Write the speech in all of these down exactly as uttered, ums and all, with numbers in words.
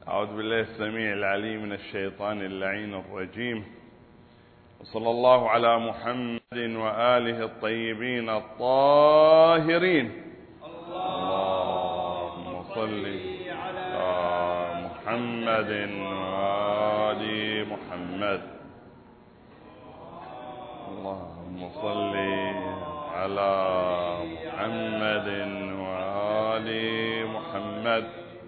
أعوذ بالله السميع العليم من الشيطان اللعين الرجيم، وصلى الله على محمد وآله الطيبين الطاهرين. اللهم صل على محمد وآل محمد. اللهم صل على محمد وآل محمد.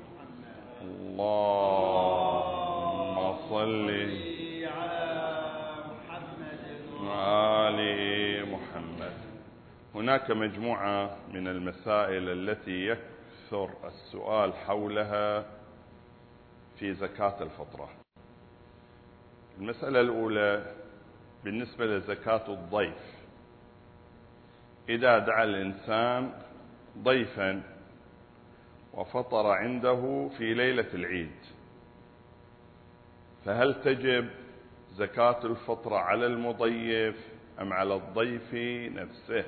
اللهم صل على محمد وآل محمد. هناك مجموعة من المسائل التي يكثر السؤال حولها في زكاة الفطرة. المسألة الأولى بالنسبة لزكاة الضيف. إذا دعا الإنسان ضيفا وفطر عنده في ليلة العيد، فهل تجب زكاة الفطرة على المضيف أم على الضيف نفسه؟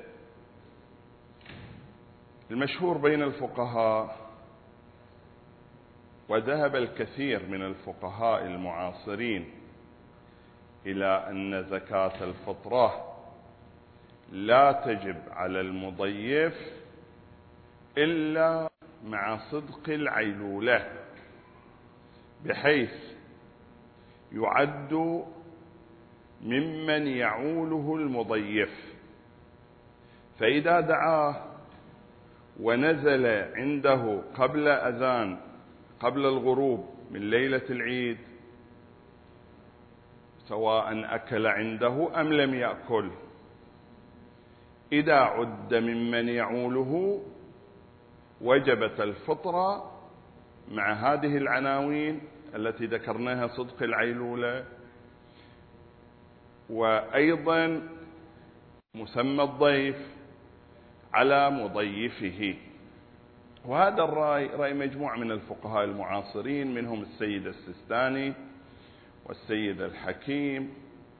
المشهور بين الفقهاء، وذهب الكثير من الفقهاء المعاصرين إلى أن زكاة الفطرة لا تجب على المضيف إلا مع صدق العيلولة، بحيث يعد ممن يعوله المضيف. فإذا دعاه ونزل عنده قبل أذان قبل الغروب من ليلة العيد، سواء أكل عنده أم لم يأكل، إذا عد ممن يعوله وجبت الفطرة مع هذه العناوين التي ذكرناها: صدق العيلولة، وأيضا مسمى الضيف على مضيفه. وهذا الرأي رأي مجموعة من الفقهاء المعاصرين، منهم السيد السيستاني والسيد الحكيم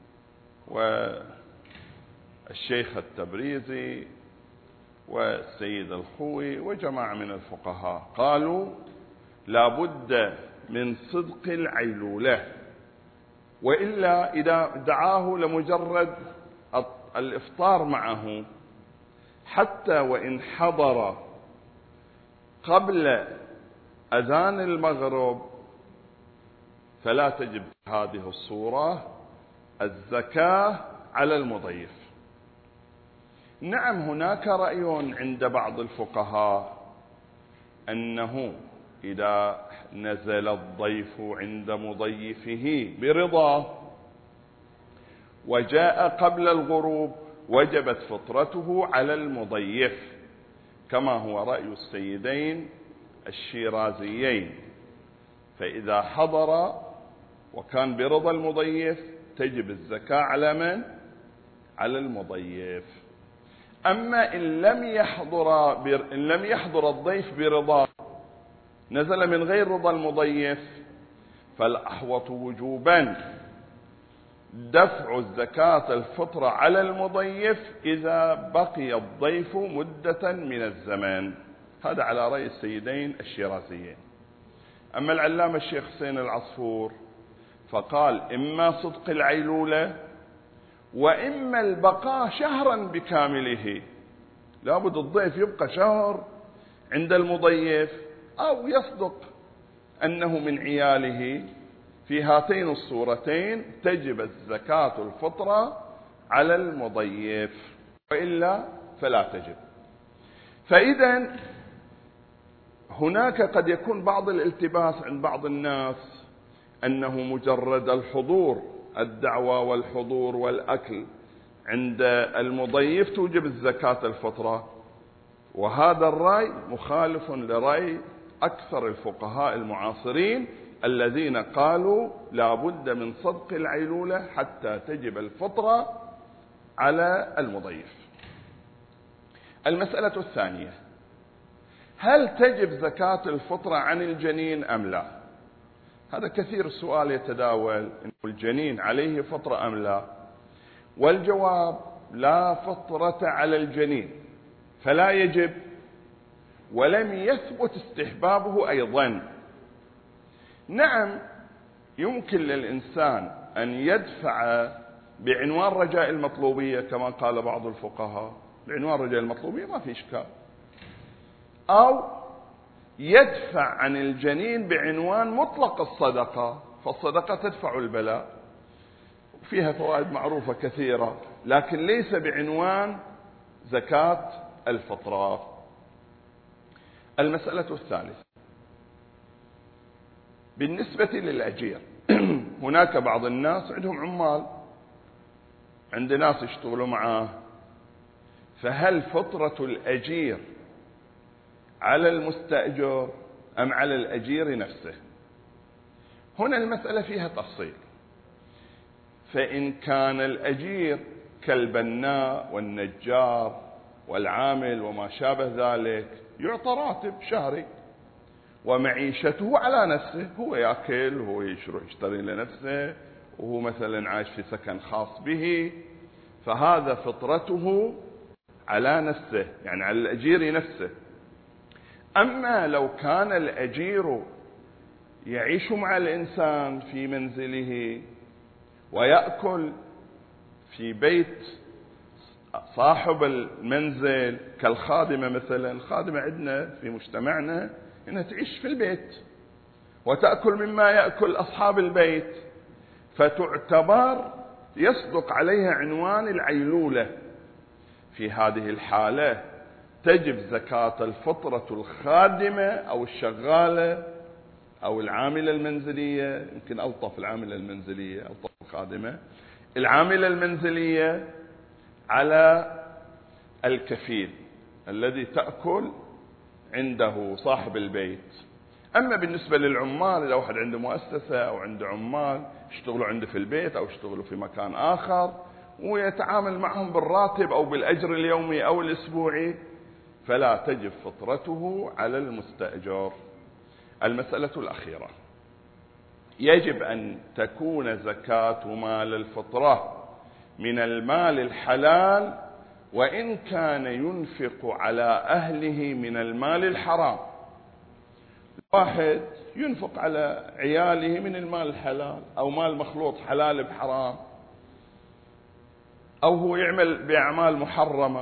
والشيخ التبريزي والسيد الخوي وجماعة من الفقهاء. قالوا لا بد من صدق العيلولة، وإلا إذا دعاه لمجرد الإفطار معه حتى وإن حضر قبل أذان المغرب، فلا تجب هذه الصورة الزكاة على المضيف. نعم، هناك رأي عند بعض الفقهاء أنه إذا نزل الضيف عند مضيفه برضاه وجاء قبل الغروب وجبت فطرته على المضيف، كما هو رأي السيدين الشيرازيين. فإذا حضر وكان برضا المضيف تجب الزكاة على من؟ على المضيف. أما إن لم يحضر بر... إن لم يحضر الضيف برضاه، نزل من غير رضا المضيف، فالأحوط وجوبا دفع الزكاة الفطرة على المضيف إذا بقي الضيف مدة من الزمان. هذا على رأي السيدين الشيرازيين. أما العلامة الشيخ حسين العصفور فقال إما صدق العيلولة وإما البقاء شهرا بكامله. لابد الضيف يبقى شهر عند المضيف، أو يصدق أنه من عياله. في هاتين الصورتين تجب الزكاة الفطرة على المضيف، وإلا فلا تجب. فإذا هناك قد يكون بعض الالتباس عند بعض الناس أنه مجرد الحضور، الدعوة والحضور والأكل عند المضيف توجب الزكاة الفطرة، وهذا الرأي مخالف لرأي أكثر الفقهاء المعاصرين الذين قالوا لا بد من صدق العيلولة حتى تجب الفطرة على المضيف. المسألة الثانية: هل تجب زكاة الفطرة عن الجنين أم لا؟ هذا كثير السؤال يتداول، إن الجنين عليه فطرة أم لا؟ والجواب: لا فطرة على الجنين، فلا يجب، ولم يثبت استحبابه أيضا. نعم يمكن للإنسان أن يدفع بعنوان رجاء المطلوبية كما قال بعض الفقهاء، بعنوان رجاء المطلوبية ما في إشكال، أو يدفع عن الجنين بعنوان مطلق الصدقة، فالصدقة تدفع البلاء، فيها فوائد معروفة كثيرة، لكن ليس بعنوان زكاة الفطرة. المسألة الثالثة بالنسبة للأجير. هناك بعض الناس عندهم عمال، عند ناس يشتغلوا معاه، فهل فطرة الأجير على المستأجر أم على الأجير نفسه؟ هنا المسألة فيها تفصيل. فإن كان الأجير كالبناء والنجار والعامل وما شابه ذلك يعطى راتب شهري ومعيشته على نفسه، هو يأكل وهو يشتري لنفسه وهو مثلا عايش في سكن خاص به، فهذا فطرته على نفسه، يعني على الأجير نفسه. أما لو كان الأجير يعيش مع الإنسان في منزله ويأكل في بيت صاحب المنزل كالخادمة مثلا، الخادمة عندنا في مجتمعنا إنها تعيش في البيت وتأكل مما يأكل أصحاب البيت، فتعتبر يصدق عليها عنوان العيلولة. في هذه الحالة تجب زكاة الفطرة الخادمة أو الشغالة أو العاملة المنزلية، يمكن ألطف العاملة المنزلية ألطف الخادمة، العاملة المنزلية على الكفيل الذي تأكل عنده صاحب البيت. أما بالنسبة للعمال، إذا واحد عنده مؤسسة أو عنده عمال يشتغلوا عنده في البيت أو يشتغلوا في مكان آخر ويتعامل معهم بالراتب أو بالأجر اليومي أو الأسبوعي، فلا تجب فطرته على المستأجر. المسألة الأخيرة، يجب أن تكون زكاة مال الفطرة من المال الحلال وإن كان ينفق على أهله من المال الحرام. واحد ينفق على عياله من المال الحلال أو مال مخلوط حلال بحرام، أو هو يعمل بأعمال محرمة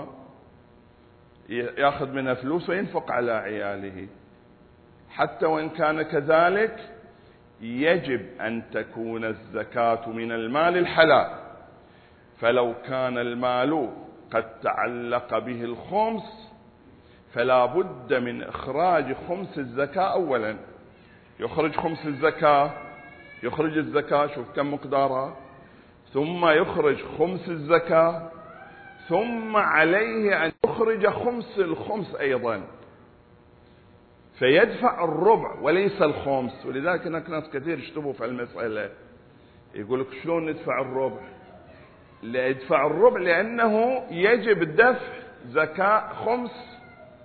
يأخذ منها فلوس وينفق على عياله، حتى وإن كان كذلك يجب أن تكون الزكاة من المال الحلال. فلو كان المال قد تعلق به الخمس فلا بد من إخراج خمس الزكاة أولا، يخرج خمس الزكاة، يخرج الزكاة شوف كم مقدارها، ثم يخرج خمس الزكاة، ثم عليه أن يخرج خمس الخمس أيضا، فيدفع الربع وليس الخمس. ولذلك هناك ناس كثير يشتبهوا في المسألة، يقول لك شلون ندفع الربع؟ لا يدفع الربع لأنه يجب دفع زكاة خمس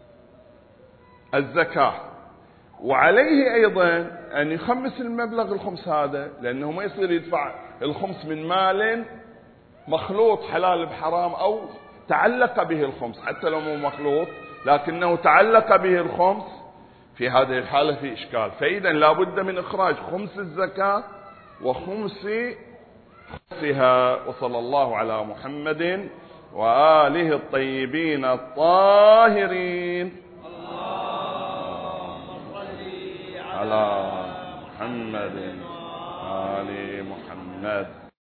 الزكاة، وعليه أيضا أن يخمس المبلغ الخمس هذا، لأنه ما يصير يدفع الخمس من مال مخلوط حلال بحرام أو تعلق به الخمس، حتى لو مو مخلوط لكنه تعلق به الخمس، في هذه الحالة في إشكال. فإذا لا بد من إخراج خمس الزكاة وخمس خمسها. وصلى الله على محمد وآله الطيبين الطاهرين. على محمد وآل محمد.